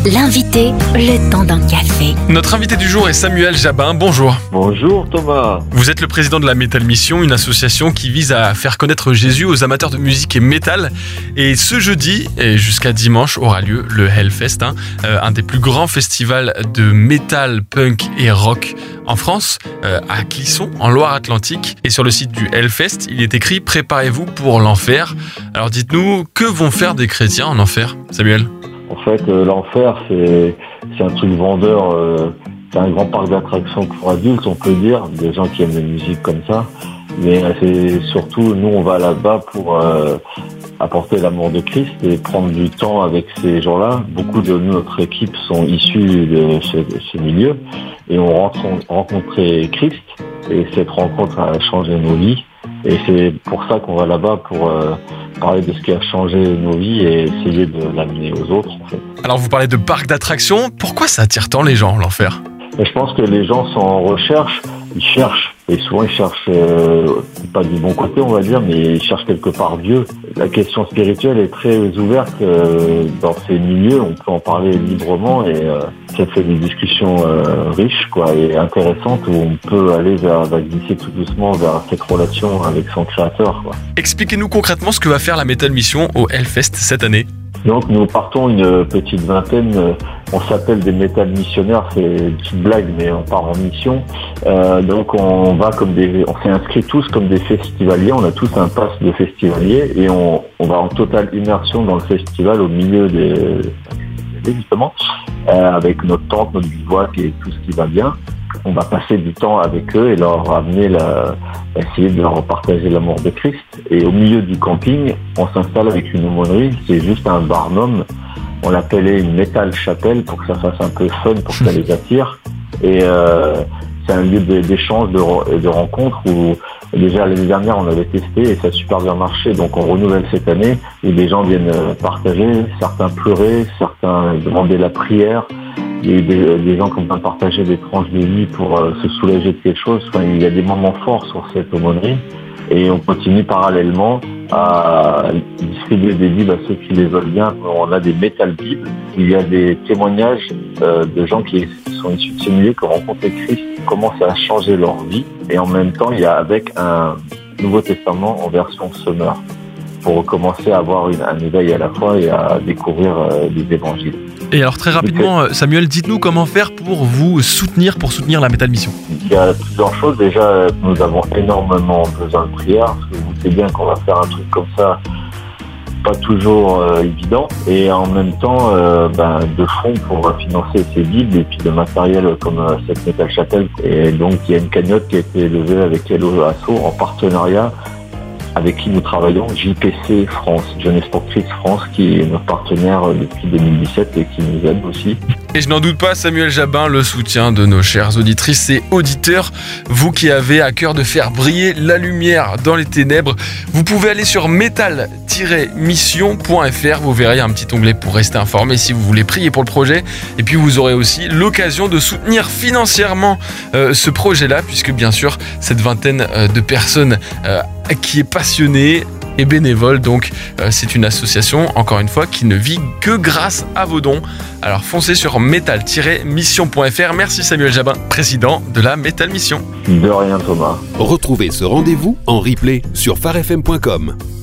L'invité, le temps d'un café. Notre invité du jour est Samuel Jabin. Bonjour. Bonjour Thomas. Vous êtes le président de la Metal Mission, une association qui vise à faire connaître Jésus aux amateurs de musique et métal. Et ce jeudi et jusqu'à dimanche aura lieu le Hellfest, un des plus grands festivals de métal, punk et rock en France, à Clisson, en Loire-Atlantique. Et sur le site du Hellfest, il est écrit « Préparez-vous pour l'enfer ». Alors dites-nous, que vont faire des chrétiens en enfer, Samuel ? En fait, l'enfer, c'est un truc vendeur. C'est un grand parc d'attractions pour adultes, on peut dire, des gens qui aiment la musique comme ça. Mais c'est surtout, nous, on va là-bas pour apporter l'amour de Christ et prendre du temps avec ces gens-là. Beaucoup de notre équipe sont issus de ce milieu et ont rencontré Christ. Et cette rencontre a changé nos vies. Et c'est pour ça qu'on va là-bas, pour parler de ce qui a changé nos vies et essayer de l'amener aux autres, en fait. Alors vous parlez de parc d'attractions, pourquoi ça attire tant les gens, l'enfer ? Et je pense que les gens sont en recherche, ils cherchent, et souvent ils cherchent, pas du bon côté on va dire, mais ils cherchent quelque part Dieu. La question spirituelle est très ouverte dans ces milieux, on peut en parler librement et ça fait des discussions riches et intéressantes où on peut aller glisser tout doucement vers cette relation avec son créateur. Expliquez-nous concrètement ce que va faire la Metal Mission au Hellfest cette année. Donc nous partons une petite vingtaine, on s'appelle des métal missionnaires, c'est une petite blague mais on part en mission. Donc on s'est inscrits tous comme des festivaliers, on a tous un pass de festivalier et on va en totale immersion dans le festival au milieu des justement, avec notre tente, notre bivouac et tout ce qui va bien. On va passer du temps avec eux et leur amener essayer de leur partager l'amour de Christ. Et au milieu du camping, on s'installe avec une aumônerie, c'est juste un barnum. On l'appelait une métal chapelle pour que ça fasse un peu fun, pour que ça les attire. Et c'est un lieu d'échange, de rencontres où déjà l'année dernière on avait testé et ça a super bien marché. Donc on renouvelle cette année où des gens viennent partager, certains pleurer, certains demander la prière. Il y a eu des gens qui ont partagé des tranches de vie pour se soulager de quelque chose. Enfin, il y a des moments forts sur cette aumônerie. Et on continue parallèlement à distribuer des bibles à ceux qui les veulent bien. On a des métal bibles. Il y a des témoignages de gens qui sont issus de ce milieu, qui ont rencontré Christ, qui commencent à changer leur vie. Et en même temps, il y a avec un Nouveau Testament en version summer, pour commencer à avoir un éveil à la fois et à découvrir les évangiles. Et alors très rapidement, Samuel, dites-nous comment faire pour vous soutenir, la Metal Mission. Il y a plusieurs choses. Déjà, nous avons énormément besoin de prière, parce que vous savez bien qu'on va faire un truc comme ça, pas toujours évident. Et en même temps, de fonds pour financer ces bibles et puis de matériel comme cette Metal Chapel. Et donc, il y a une cagnotte qui a été levée avec Hello Asso en partenariat avec qui nous travaillons, JPC France, Jeunesse pour Christ France, qui est notre partenaire depuis 2017 et qui nous aide aussi. Et je n'en doute pas, Samuel Jabin, le soutien de nos chères auditrices et auditeurs. Vous qui avez à cœur de faire briller la lumière dans les ténèbres, vous pouvez aller sur metal-mission.fr. Vous verrez un petit onglet pour rester informé si vous voulez prier pour le projet. Et puis vous aurez aussi l'occasion de soutenir financièrement ce projet-là, puisque bien sûr, cette vingtaine de personnes qui est passionnée et bénévole, donc c'est une association, encore une fois, qui ne vit que grâce à vos dons. Alors foncez sur metal-mission.fr. Merci Samuel Jabin, président de la Metal Mission. De rien Thomas. Retrouvez ce rendez-vous en replay sur farfm.com.